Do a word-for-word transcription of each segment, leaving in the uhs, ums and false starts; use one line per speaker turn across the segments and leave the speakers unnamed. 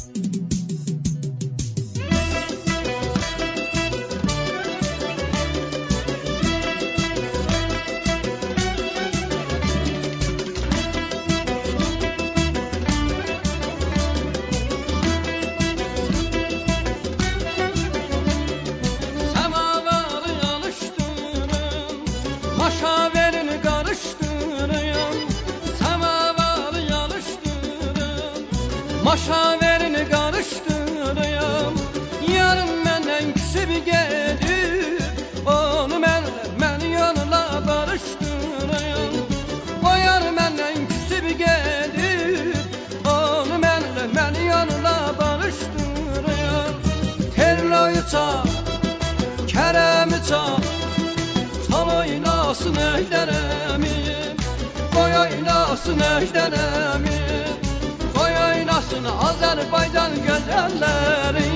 Maşaverini karıştırın, semavarı yalıştırın. Maşaverini karıştırın. Yarın menden küsüp gelip onu mənlə, məni yanına barıştırın. O yar menden küsüp gelip onu mənlə, məni yanına barıştırın. Terloyu çal, Kerem'i çal, çal oynasın ejderhamim, koy oynasın ejderhamim, koy oynasın Azerbaycan güzelleri.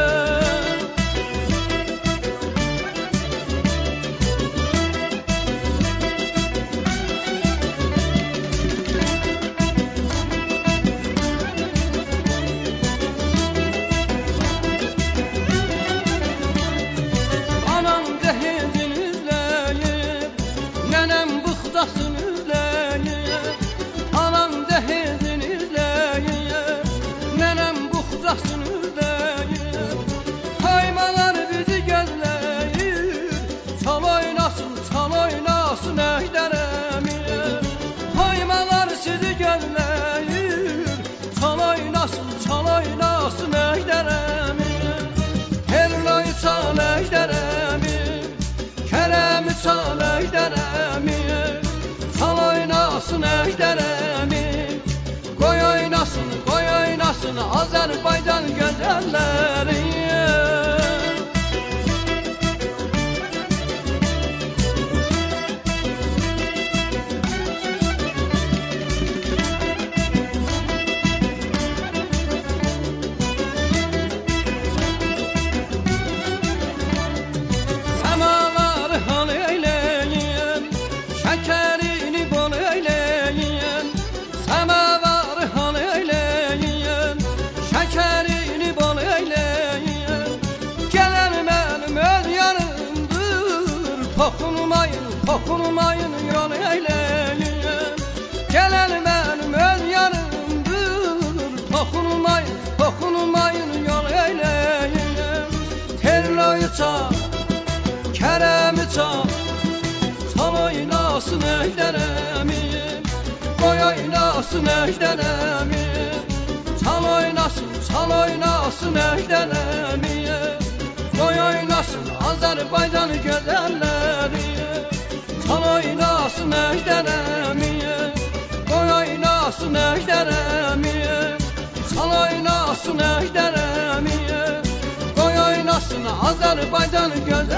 Anam cehizini izleyip, nenem bıxdasını izleyip. Anam cehizini izleyip, nenem bıxdasını izleyip. Haymalar bizi gözleyip, çal oynasın, çal oynasın ejderhamim. Haymalar sizi gözleyip, çal oynasın, çal oynasın ejderhamim. Terloyu çal ejderhamim, Kerem'i çal ejderhamim, çal oynasın ejderhamim, koy oynasın, koy oynasın Azerbaycan güzelleri. Semavarı hal eyleyin, şekerini bol eyleyin. Semavarı hal eyleyin, şekerini bol eyleyin. Gelen benim öz yanımdır, toxunmayın, toxunmayın yol eyleyin. Gelen benim öz yanımdır, toxunmayın, toxunmayın yol eyleyin. Terloyu çal, Kerem'i çal, çal oynasın ejderhamim, koy oynasın ejderhamim. Çal oynasın, çal oynasın ejderhamim, koy oynasın Azerbaycan güzelleri. Çal oynasın ejderhamim, koy oynasın ejderhamim. Çal oynasın ejderhamim, koy oynasın Azerbaycan güzelleri.